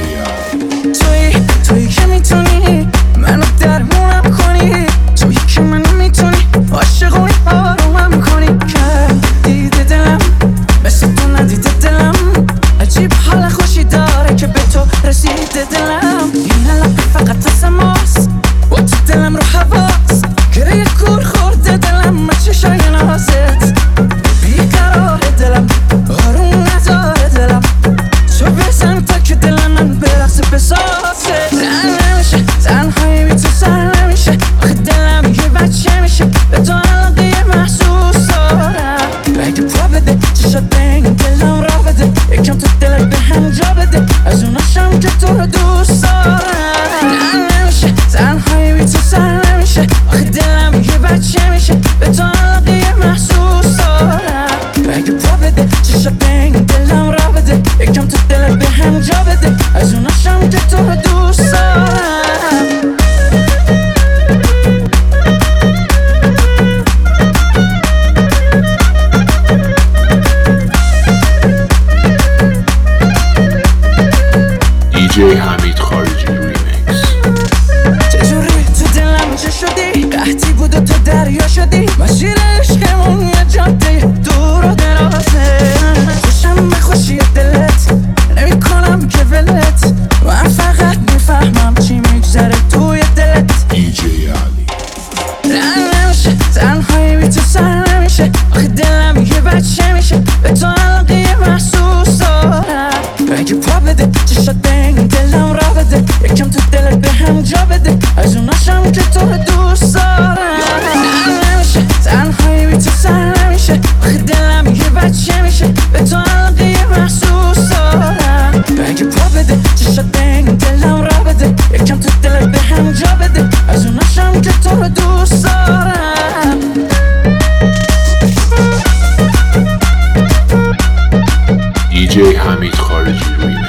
تویی که میتونی منو درمونم کنی، تویی که منو میتونی عاشقونی آرومم کنی. دیده دلم مثل تو ندیده دلم، عجیب حال خوشی داره که به تو رسیده دلم. این علم فقط از ماست با تو دلم رو حواس، گره کور خورده دلم ما چشای نازت. بیقرار دلم آروم نداره دلم، تو بزن تا که دل من برقصه بسازه. زن نمیشه تنهایی بی تو سر نمیشه، آخه دلم یه بچه میشه به تو علاقه محسوس دارم. اگه پا بده چشات به این دلم را بده، یکم تو دلت به هم جا بده از اوناشم که تو رو دوست دارم. زن نمیشه تنهایی بی تو سر نمیشه، آخه دلم یه بچه میشه به تو علاقه محسوس دارم. اگه پا بده چشات به این دلم را بده، یکم تو دلت به هم جا بده از اوناشم که تو رو دوست دارم. DJ حمید خارجی ریمیکس. چجوری تو دلم چه شدی؟ قحطی بود و تو دریا شدی، مسیر عشقمون یه جاده دور و درازه. خوشم به خوشی دلت نمی کنم که ولت، من فقط میفهمم چی میگذره توی دلت. DJ علی. رنگ نمیشه تنهایی بی تو سر نمیشه، آخه دلم یه بچه میشه به تو علاقه محسوس دارم. اگه پا بده چشات به این دلم را بده، یکم تو دلت به هم جا بده از اوناشم که تو رو دوست دارم. رنگ نمیشه تنهایی بی تو سر نمیشه، آخه دلم یه بچه میشه به تو علاقه محسوس دارم. اگه پا بده چشات به این دلم را بده، یکم تو دلت به هم جا بده از اوناشم که تو رو دوست دارم. DJ حمید خارجی ریمیکس.